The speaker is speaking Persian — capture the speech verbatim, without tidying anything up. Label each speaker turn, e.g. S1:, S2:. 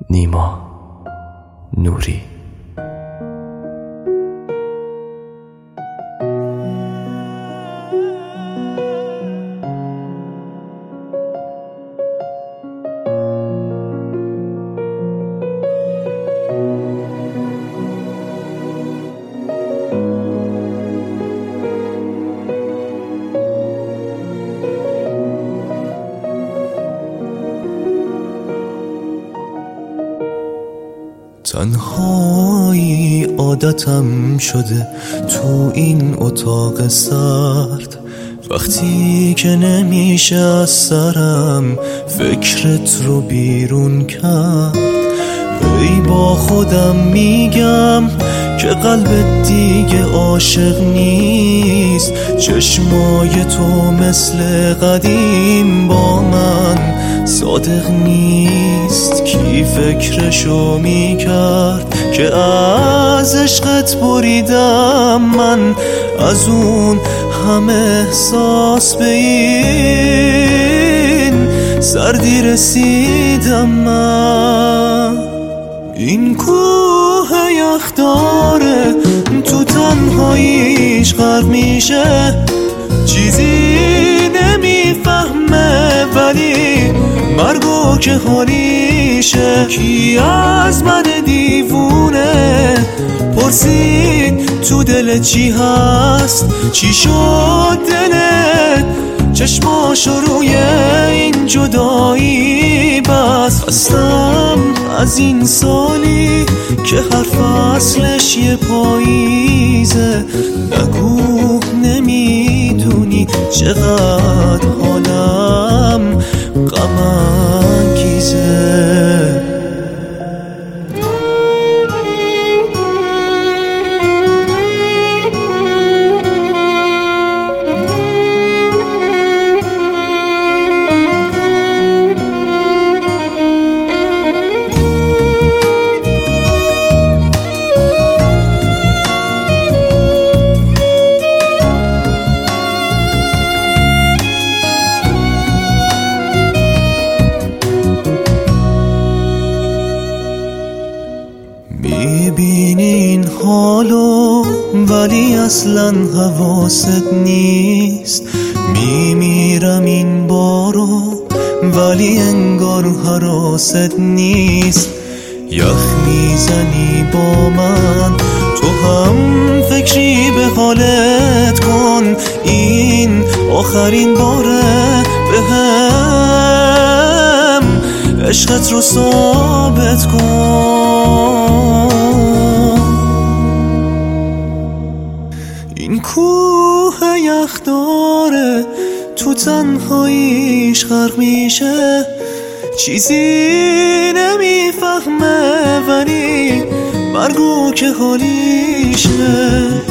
S1: نیما نوری.
S2: تنهایی عادتم شده تو این اتاق سرد، وقتی که نمیشه از سرم فکرت رو بیرون کرد. ای با خودم میگم که قلبت دیگه عاشق نیست، چشمای تو مثل قدیم با من صادق نیست. کی فکرشو میکرد که از عشقت بریدم من، از اون همه احساس به این سردی رسیدم من. این کوه یخ داره تو تنهاییش غرق میشه، چیزی نمیفهمه ولی مرگو که حالیشه. کی از من دیوونه پرسید تو دل چی هست، چی شد دلت چشماشو روی این جدایی بس. هستم از این سالی که هر فصلش یه پاییزه، نگو نمیدونی چقدر حالم غم انگیزه. میبینی این حالو ولی اصلا حواست نیست، میمیرم این بارو ولی انگار حراست نیست. یخ میزنی با من تو هم فکری به حالت کن، این آخرین باره بهم عشقت رو ثابت کن. این کوه یخ داره تو تنهاییش غرق میشه، چیزی نمیفهمه ولی مرگو که حالیشه.